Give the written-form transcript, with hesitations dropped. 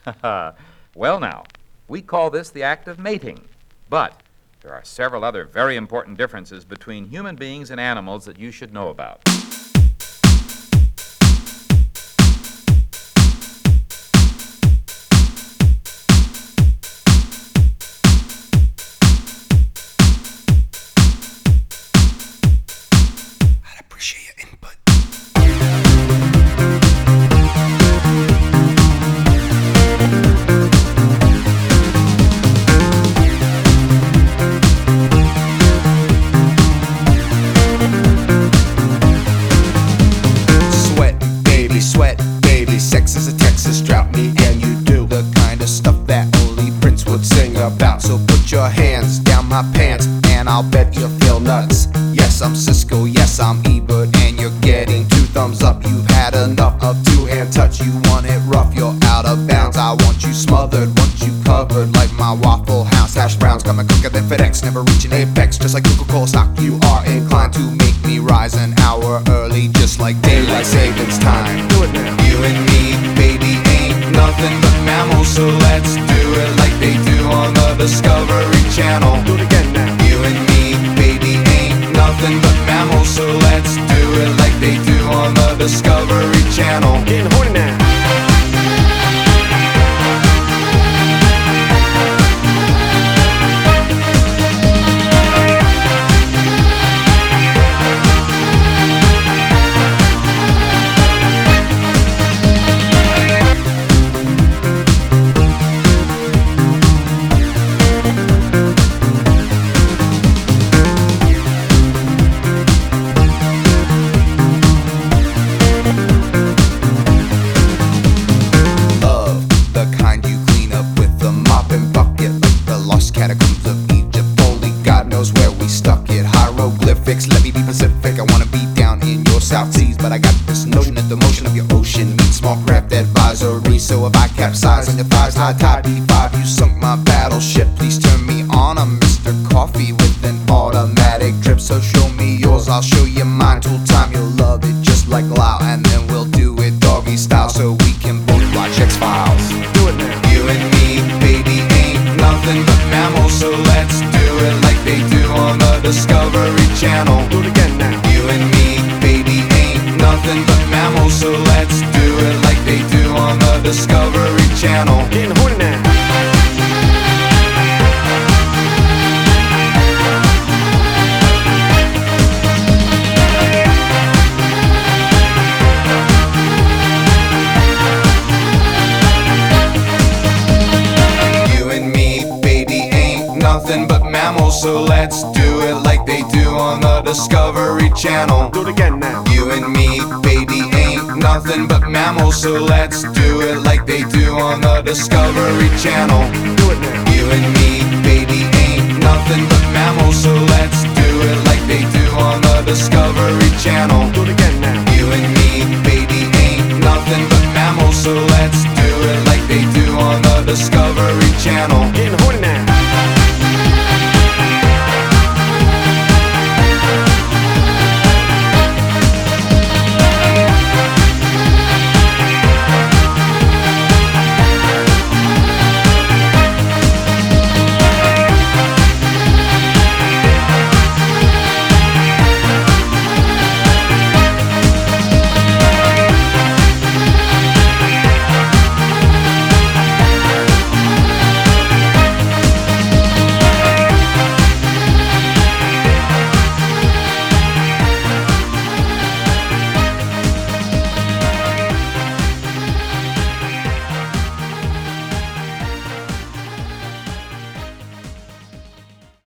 Well, now, we call this the act of mating, but there are several other very important differences between human beings and animals that you should know about. I'd appreciate your input. Sweat, baby, sex is a Texas drought. Me and you do the kind of stuff that only Prince would sing about. So put your hands down my pants and I'll bet you feel nuts. Yes, I'm Cisco, yes, I'm Ebert, and you're getting 2 thumbs up. You've had enough of 2-hand touch. You want it rough, you're out of bounds. I want you smothered, want you covered like my Waffle House hash browns. Coming quicker than FedEx, never reaching apex. Just like Coca-Cola stock, you are inclined to make me rise an hour early, just like daylight savings time. Do it now. You and me, baby, ain't nothing but mammals, so let's do it like they do on the Discovery Channel. Do it again now. You and me, baby, ain't nothing but mammals, so let's do it like they do on the Discovery Channel. Getting horny now. Catacombs of Egypt, only God knows where we stuck it. Hieroglyphics, let me be Pacific. I wanna be down in your South Seas, but I got this notion that the motion of your ocean meets small craft advisory. So if I capsize on your thighs, high tide B5, you sunk my battleship. Please turn me on. I'm Mr. Coffee with an automatic drip. So show me yours, I'll show you mine. Tool time, you'll love it just like Lau, and then we'll do it doggy style so we can both watch X-Files. Do it now. You and me, baby, ain't nothing but mammals, so let's do it like they do on the Discovery Channel. Do it again now. You and me, baby, ain't nothing but mammals, so let's do it like they do on the Discovery Channel. Getting horny now. Nothing but mammals, so let's do it like they do on the Discovery Channel. Do it again now. You and me, baby, ain't nothing but mammals, so let's do it like they do on the Discovery Channel. Do it now. You and me, baby, ain't nothing but mammals, so let's do it like they do on the Discovery Channel. Do it again now. You and me, baby, ain't nothing but mammals, so let's do it like they do on the Discovery Channel.